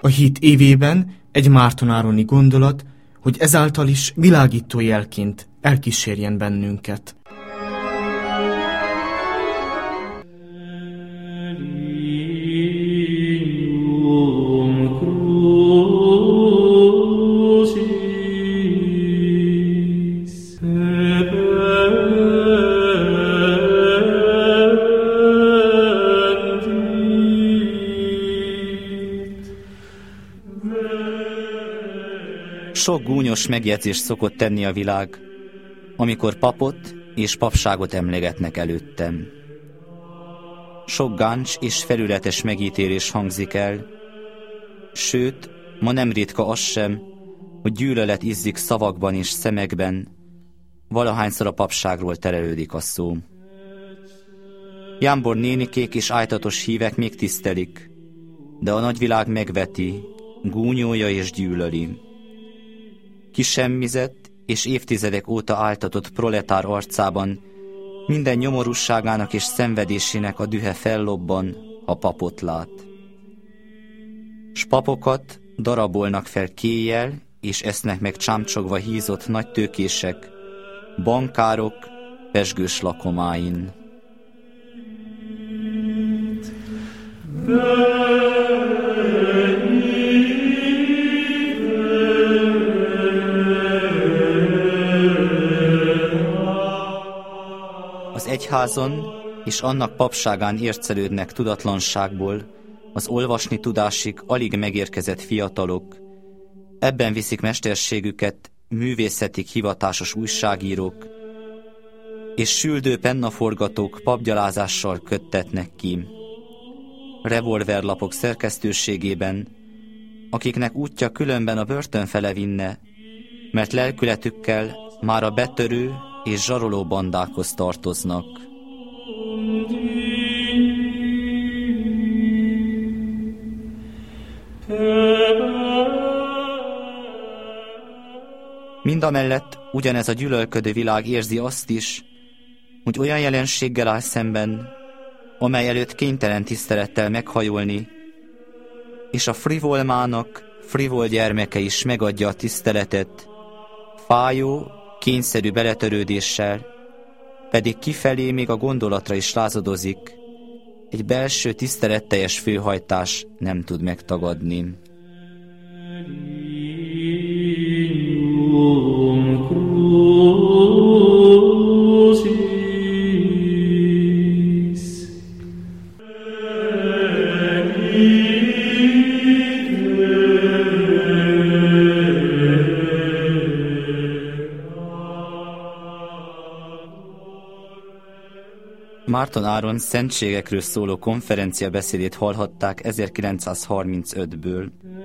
A hit évében egy mártonároni gondolat, hogy ezáltal is világító jelként elkísérjen bennünket. Sok gúnyos megjegyzést szokott tenni a világ, amikor papot és papságot emlegetnek előttem. Sok gáncs és felületes megítélés hangzik el, sőt, ma nem ritka az sem, hogy gyűlölet izzik szavakban és szemekben, valahányszor a papságról terelődik a szó. Jámbor nénikék és ájtatos hívek még tisztelik, de a nagyvilág megveti, gúnyolja és gyűlöli. Kisemmizett és évtizedek óta áltatott proletár arcában minden nyomorúságának és szenvedésének a dühe fellobban, ha papot lát. S papokat darabolnak fel kéjjel, és esznek meg csámcsogva hízott nagytőkések, bankárok pezsgős lakomáin. Az egyházon és annak papságán ércelődnek tudatlanságból az olvasni tudásig alig megérkezett fiatalok, ebben viszik mesterségüket művészetig hivatásos újságírók, és süldő pennaforgatók papgyalázással köttetnek ki. Revolverlapok szerkesztőségében, akiknek útja különben a börtön fele vinne, mert lelkületükkel már a betörő és zsaroló bandákhoz tartoznak. Mindamellett ugyanez a gyűlölködő világ érzi azt is, hogy olyan jelenséggel áll szemben, amely előtt kénytelen tisztelettel meghajolni, és a frivolmának frivol gyermeke is megadja a tiszteletet, fájó, kényszerű beletörődéssel, pedig kifelé még a gondolatra is lázadozik, egy belső tiszteletteljes főhajtás nem tud megtagadni. Márton Áron szentségekről szóló konferencia beszédét hallhatták 1935-ből.